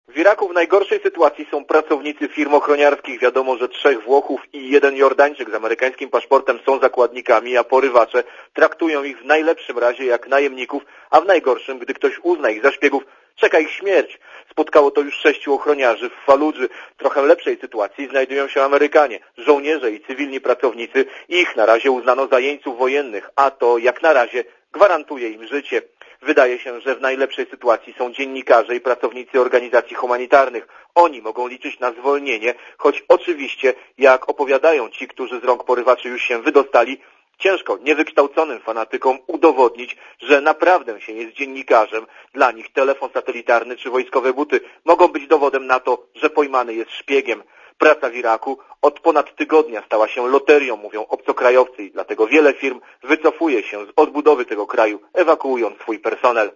W Iraku w najgorszej sytuacji są pracownicy firm ochroniarskich. Wiadomo, że 3 Włochów i 1 Jordańczyk z amerykańskim paszportem są zakładnikami, a porywacze traktują ich w najlepszym razie jak najemników, a w najgorszym, gdy ktoś uzna ich za szpiegów, czeka ich śmierć. Spotkało to już 6 ochroniarzy w Faludży. W trochę lepszej sytuacji znajdują się Amerykanie, żołnierze i cywilni pracownicy. Ich na razie uznano za jeńców wojennych, a to jak na razie gwarantuje im życie. Wydaje się, że w najlepszej sytuacji są dziennikarze i pracownicy organizacji humanitarnych. Oni mogą liczyć na zwolnienie, choć oczywiście, jak opowiadają ci, którzy z rąk porywaczy już się wydostali, ciężko niewykształconym fanatykom udowodnić, że naprawdę się jest dziennikarzem. Dla nich telefon satelitarny czy wojskowe buty mogą być dowodem na to, że pojmany jest szpiegiem. Praca w Iraku od ponad tygodnia stała się loterią, mówią obcokrajowcy, i dlatego wiele firm wycofuje się z odbudowy tego kraju, ewakuując swój personel.